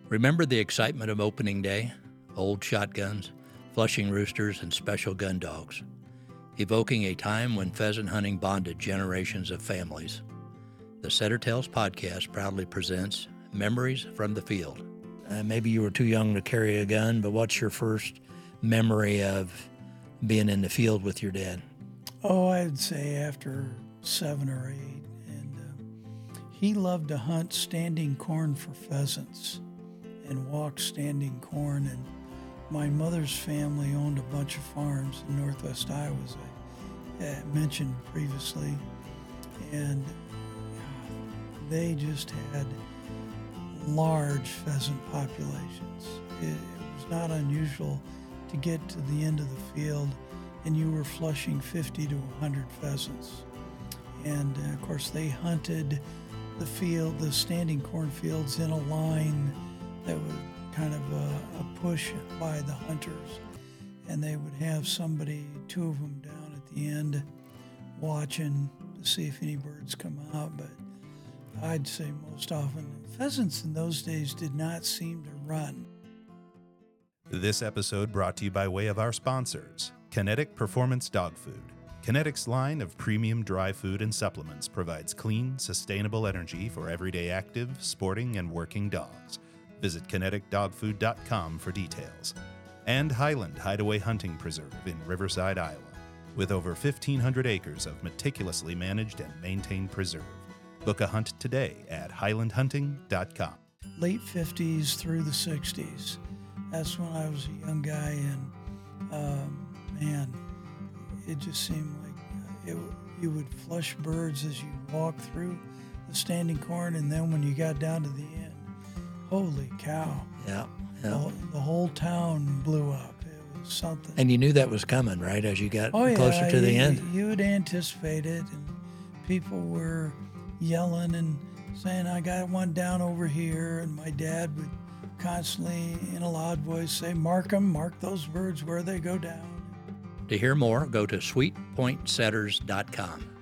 Remember the excitement of opening day? Old shotguns, flushing roosters, and special gun dogs, evoking a time when pheasant hunting bonded generations of families. The Setter Tales podcast proudly presents Memories from the Field. Maybe you were too young to carry a gun, but what's your first memory of being in the field with your dad? Oh, I'd say after 7 or 8. And he loved to hunt standing corn for pheasants and walk standing corn. And my mother's family owned a bunch of farms in northwest Iowa, as I mentioned previously. And they just had large pheasant populations. It was not unusual to get to the end of the field and you were flushing 50 to 100 pheasants. And of course they hunted the standing cornfields in a line that was kind of a push by the hunters. And they would have somebody, 2 of them down at the end, watching to see if any birds come out. But I'd say most often, pheasants in those days did not seem to run. This episode brought to you by way of our sponsors, Kinetic Performance Dog Food. Kinetic's line of premium dry food and supplements provides clean, sustainable energy for everyday active, sporting, and working dogs. Visit kineticdogfood.com for details. And Highland Hideaway Hunting Preserve in Riverside, Iowa, with over 1,500 acres of meticulously managed and maintained preserve. Book a hunt today at highlandhunting.com. Late 50s through the 60s. That's when I was a young guy, and man, it just seemed like you would flush birds as you walked through the standing corn, and then when you got down to the end, holy cow. Yeah. The whole town blew up. It was something. And you knew that was coming, right, as you got closer to the end? You would anticipate it, and people were yelling and saying, I got one down over here, and my dad would constantly, in a loud voice, say, mark those birds where they go down. To hear more, go to sweetpointsetters.com.